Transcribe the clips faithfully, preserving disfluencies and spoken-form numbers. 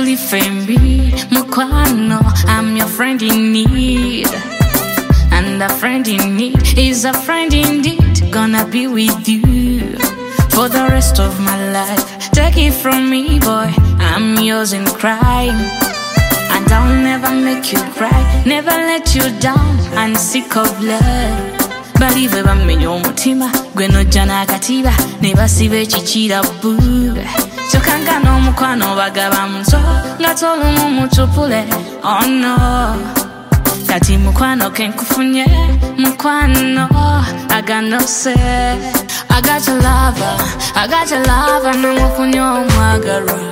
Tuli Fembi, Mukwano, I'm your friend in need. And a friend in need is a friend indeed. Gonna be with you for the rest of my life. Take it from me, boy, I'm yours in crime. And I'll never make you cry, never let you down. I'm sick of love. Believe it, I'm in your mutima. Gweno jana katiba, never see ve chichira boo. So kanga no mukwano bagaba mso, ngatolu mumuchupule, oh no. Kati mukwano kenkufunye, mukwano, I got no say. I got your lover, I got your lover, no mufunyo mwagara.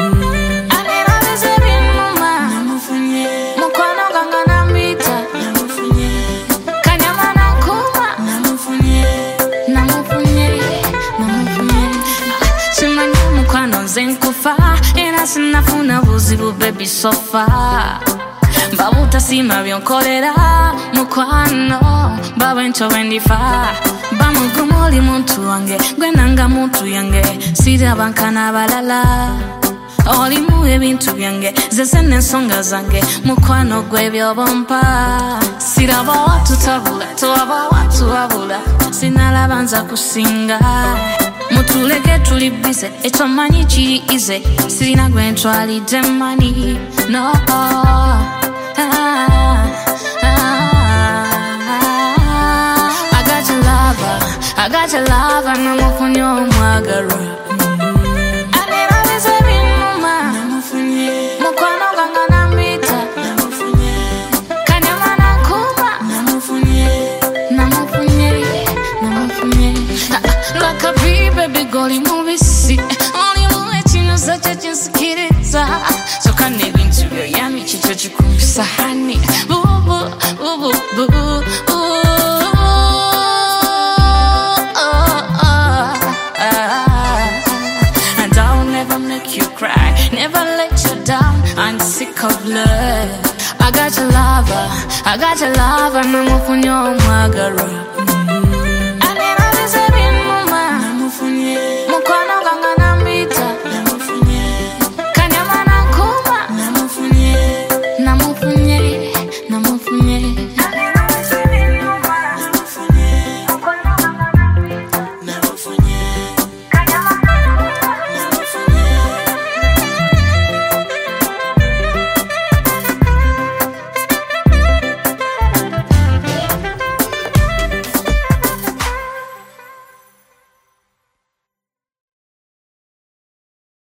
Era sinafuna buzibu baby so far. Babuta sima byonkolera mukwano bawencho wendifa. Bamugumuli muntu wange gwenanga muntu yange sirabankana balala. Oli mu ebintu byange zese n'ensonga zange mukwano gwe byobompa. Siraba watu tabula tuwaba watu wabula sinalaba nza kusinga. Mutuleke tuli bize echo manyi chiri ize sirina gwe ntwalidde mani no. ah, ah, I got your lover, I got your lover, no mufunyo mwagara. Baby goli mubisi oli muwe chino sacha chinsikiriza soka nebintu byo yami chicho chikumpisa hani bubu bubu bubu. And I'll never make you cry, never let you down. I'm sick of love. I got your lover, I got your lover, no mufunyo mwagara.